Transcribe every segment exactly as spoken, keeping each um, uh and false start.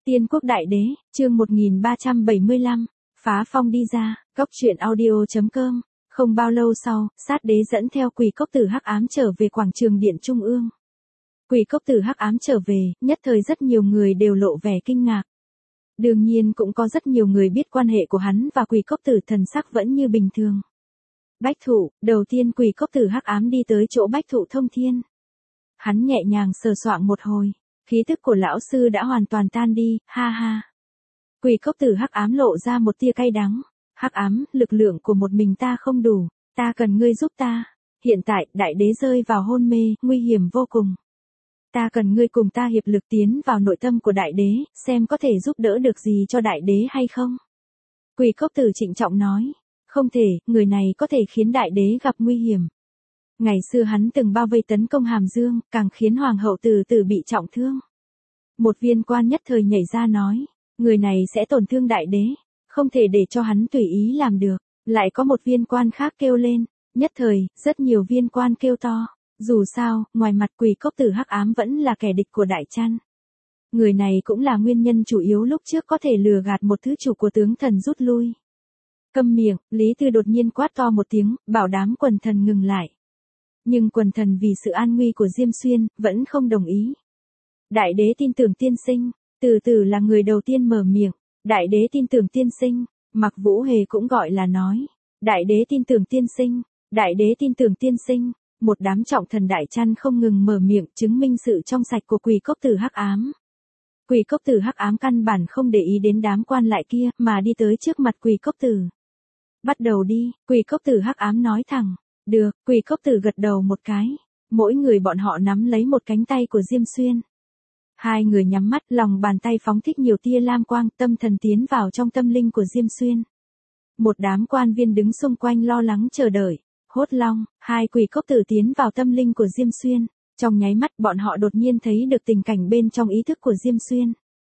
Tiên quốc đại đế, chương một nghìn ba trăm bảy mươi lăm, phá phong đi ra, góc truyện audio chấm com. Không bao lâu sau, sát đế dẫn theo quỷ cốc tử hắc ám trở về quảng trường điện trung ương. Quỷ cốc tử hắc ám trở về, nhất thời rất nhiều người đều lộ vẻ kinh ngạc. Đương nhiên cũng có rất nhiều người biết quan hệ của hắn và quỷ cốc tử, thần sắc vẫn như bình thường. Bách thụ, đầu tiên quỷ cốc tử hắc ám đi tới chỗ bách thụ thông thiên. Hắn nhẹ nhàng sờ soạng một hồi, khí tức của lão sư đã hoàn toàn tan đi, ha ha. Quỷ cốc tử hắc ám lộ ra một tia cay đắng. Hắc ám, lực lượng của một mình ta không đủ, ta cần ngươi giúp ta. Hiện tại, đại đế rơi vào hôn mê, nguy hiểm vô cùng. Ta cần ngươi cùng ta hiệp lực tiến vào nội tâm của đại đế, xem có thể giúp đỡ được gì cho đại đế hay không. Quỷ cốc tử trịnh trọng nói, không thể, người này có thể khiến đại đế gặp nguy hiểm. Ngày xưa hắn từng bao vây tấn công Hàm Dương, càng khiến hoàng hậu từ từ bị trọng thương. Một viên quan nhất thời nhảy ra nói, người này sẽ tổn thương đại đế, không thể để cho hắn tùy ý làm được. Lại có một viên quan khác kêu lên, nhất thời, rất nhiều viên quan kêu to. Dù sao, ngoài mặt quỷ cốc tử hắc ám vẫn là kẻ địch của Đại Trăn. Người này cũng là nguyên nhân chủ yếu lúc trước có thể lừa gạt một thứ chủ của tướng thần rút lui. Câm miệng, Lý Tư đột nhiên quát to một tiếng, bảo đám quần thần ngừng lại. Nhưng quần thần vì sự an nguy của Diêm Xuyên, vẫn không đồng ý. Đại đế tin tưởng tiên sinh, từ từ là người đầu tiên mở miệng. Đại đế tin tưởng tiên sinh, Mặc Vũ Hề cũng gọi là nói. Đại đế tin tưởng tiên sinh, đại đế tin tưởng tiên sinh. Một đám trọng thần Đại Trăn không ngừng mở miệng chứng minh sự trong sạch của quỷ cốc tử hắc ám. Quỷ cốc tử hắc ám căn bản không để ý đến đám quan lại kia mà đi tới trước mặt quỷ cốc tử. Bắt đầu đi, quỷ cốc tử hắc ám nói thẳng. Được, quỷ cốc tử gật đầu một cái. Mỗi người bọn họ nắm lấy một cánh tay của Diêm Xuyên. Hai người nhắm mắt, lòng bàn tay phóng thích nhiều tia lam quang, tâm thần tiến vào trong tâm linh của Diêm Xuyên. Một đám quan viên đứng xung quanh lo lắng chờ đợi. Hốt long, hai quỷ cốc tử tiến vào tâm linh của Diêm Xuyên. Trong nháy mắt bọn họ đột nhiên thấy được tình cảnh bên trong ý thức của Diêm Xuyên.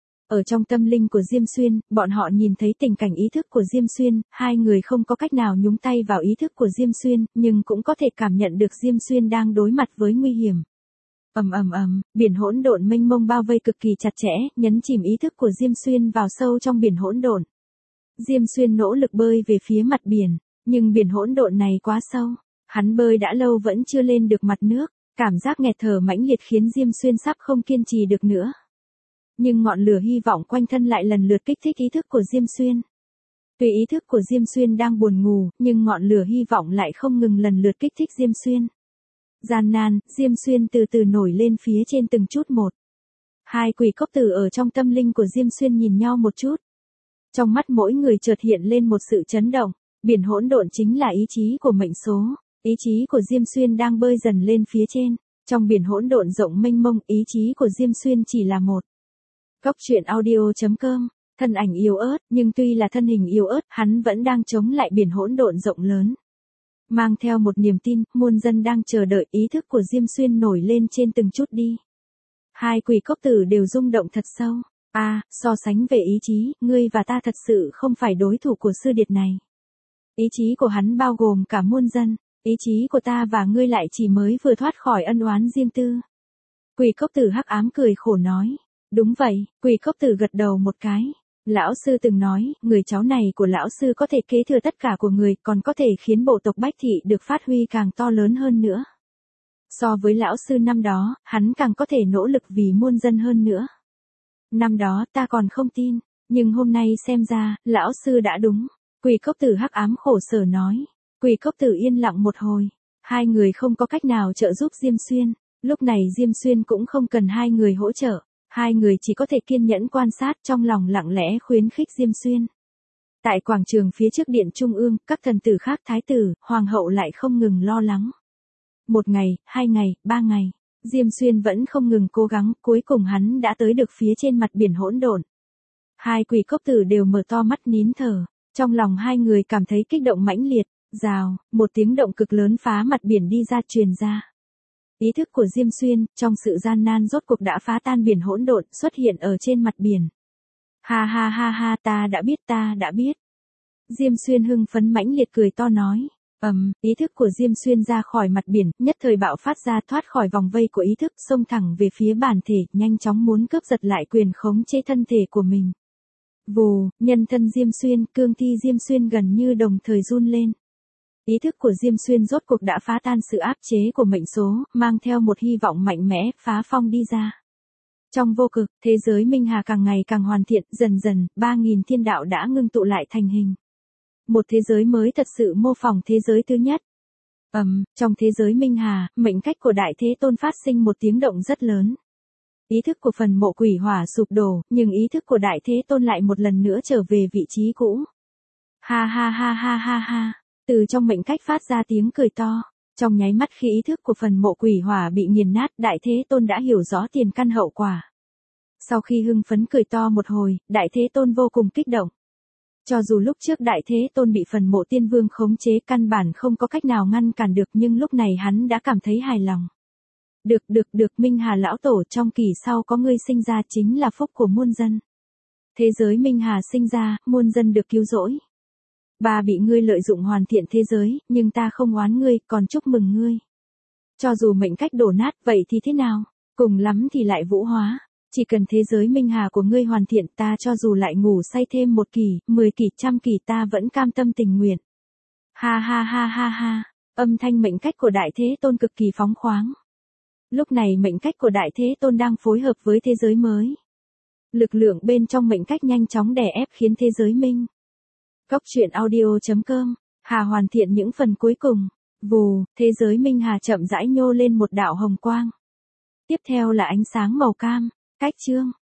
Ở trong tâm linh của Diêm Xuyên, bọn họ nhìn thấy tình cảnh ý thức của Diêm Xuyên, hai người không có cách nào nhúng tay vào ý thức của Diêm Xuyên, nhưng cũng có thể cảm nhận được Diêm Xuyên đang đối mặt với nguy hiểm. Ầm ầm ầm, biển hỗn độn mênh mông bao vây cực kỳ chặt chẽ, nhấn chìm ý thức của Diêm Xuyên vào sâu trong biển hỗn độn. Diêm Xuyên nỗ lực bơi về phía mặt biển, nhưng biển hỗn độn này quá sâu, hắn bơi đã lâu vẫn chưa lên được mặt nước, cảm giác nghẹt thở mãnh liệt khiến Diêm Xuyên sắp không kiên trì được nữa. Nhưng ngọn lửa hy vọng quanh thân lại lần lượt kích thích ý thức của Diêm Xuyên. Tuy ý thức của Diêm Xuyên đang buồn ngủ, nhưng ngọn lửa hy vọng lại không ngừng lần lượt kích thích Diêm Xuyên. Gian nan, Diêm Xuyên từ từ nổi lên phía trên từng chút một. Hai quỷ cốc tử ở trong tâm linh của Diêm Xuyên nhìn nhau một chút. Trong mắt mỗi người chợt hiện lên một sự chấn động. Biển hỗn độn chính là ý chí của mệnh số, ý chí của Diêm Xuyên đang bơi dần lên phía trên, trong biển hỗn độn rộng mênh mông, ý chí của Diêm Xuyên chỉ là một. Góc truyện audio chấm com, thân ảnh yếu ớt, nhưng tuy là thân hình yếu ớt, hắn vẫn đang chống lại biển hỗn độn rộng lớn. Mang theo một niềm tin, muôn dân đang chờ đợi ý thức của Diêm Xuyên nổi lên trên từng chút đi. Hai quỷ cốc tử đều rung động thật sâu. A, à, so sánh về ý chí, ngươi và ta thật sự không phải đối thủ của sư điệt này. Ý chí của hắn bao gồm cả muôn dân, ý chí của ta và ngươi lại chỉ mới vừa thoát khỏi ân oán riêng tư. Quỷ cốc tử hắc ám cười khổ nói, đúng vậy, quỷ cốc tử gật đầu một cái. Lão sư từng nói, người cháu này của lão sư có thể kế thừa tất cả của người, còn có thể khiến bộ tộc Bách Thị được phát huy càng to lớn hơn nữa. So với lão sư năm đó, hắn càng có thể nỗ lực vì muôn dân hơn nữa. Năm đó ta còn không tin, nhưng hôm nay xem ra, lão sư đã đúng. Quỷ cốc tử hắc ám khổ sở nói. Quỷ cốc tử yên lặng một hồi. Hai người không có cách nào trợ giúp Diêm Xuyên. Lúc này Diêm Xuyên cũng không cần hai người hỗ trợ. Hai người chỉ có thể kiên nhẫn quan sát, trong lòng lặng lẽ khuyến khích Diêm Xuyên. Tại quảng trường phía trước điện trung ương, các thần tử khác thái tử, hoàng hậu lại không ngừng lo lắng. Một ngày, hai ngày, ba ngày. Diêm Xuyên vẫn không ngừng cố gắng, cuối cùng hắn đã tới được phía trên mặt biển hỗn độn. Hai quỷ cốc tử đều mở to mắt nín thở. Trong lòng hai người cảm thấy kích động mãnh liệt, rào, một tiếng động cực lớn phá mặt biển đi ra truyền ra. Ý thức của Diêm Xuyên, trong sự gian nan rốt cuộc đã phá tan biển hỗn độn, xuất hiện ở trên mặt biển. Ha ha ha ha, ta đã biết ta đã biết. Diêm Xuyên hưng phấn mãnh liệt cười to nói. Ầm, ý thức của Diêm Xuyên ra khỏi mặt biển, nhất thời bạo phát ra thoát khỏi vòng vây của ý thức, xông thẳng về phía bản thể, nhanh chóng muốn cướp giật lại quyền khống chế thân thể của mình. Vù, nhân thân Diêm Xuyên, cương thi Diêm Xuyên gần như đồng thời run lên. Ý thức của Diêm Xuyên rốt cuộc đã phá tan sự áp chế của mệnh số, mang theo một hy vọng mạnh mẽ, phá phong đi ra. Trong vô cực, thế giới Minh Hà càng ngày càng hoàn thiện, dần dần, ba nghìn thiên đạo đã ngưng tụ lại thành hình. Một thế giới mới thật sự mô phỏng thế giới thứ nhất. Ầm, um, trong thế giới Minh Hà, mệnh cách của Đại Thế Tôn phát sinh một tiếng động rất lớn. Ý thức của phần mộ quỷ hỏa sụp đổ, nhưng ý thức của Đại Thế Tôn lại một lần nữa trở về vị trí cũ. Ha ha ha ha ha ha, từ trong mệnh cách phát ra tiếng cười to. Trong nháy mắt khi ý thức của phần mộ quỷ hỏa bị nghiền nát, Đại Thế Tôn đã hiểu rõ tiền căn hậu quả. Sau khi hưng phấn cười to một hồi, Đại Thế Tôn vô cùng kích động. Cho dù lúc trước Đại Thế Tôn bị phần mộ tiên vương khống chế căn bản không có cách nào ngăn cản được, nhưng lúc này hắn đã cảm thấy hài lòng. Được được được Minh Hà lão tổ, trong kỳ sau có ngươi sinh ra chính là phúc của muôn dân. Thế giới Minh Hà sinh ra, muôn dân được cứu rỗi. Bà bị ngươi lợi dụng hoàn thiện thế giới, nhưng ta không oán ngươi, còn chúc mừng ngươi. Cho dù mệnh cách đổ nát, vậy thì thế nào? Cùng lắm thì lại vũ hóa. Chỉ cần thế giới Minh Hà của ngươi hoàn thiện, ta cho dù lại ngủ say thêm một kỳ, mười kỳ, trăm kỳ, ta vẫn cam tâm tình nguyện. Ha ha ha ha ha, âm thanh mệnh cách của Đại Thế Tôn cực kỳ phóng khoáng. Lúc này mệnh cách của Đại Thế Tôn đang phối hợp với thế giới mới. Lực lượng bên trong mệnh cách nhanh chóng đè ép khiến thế giới minh. Cốc truyện audio chấm com, Hà hoàn thiện những phần cuối cùng. Vù, thế giới Minh Hà chậm rãi nhô lên một đạo hồng quang. Tiếp theo là ánh sáng màu cam. Cách chương.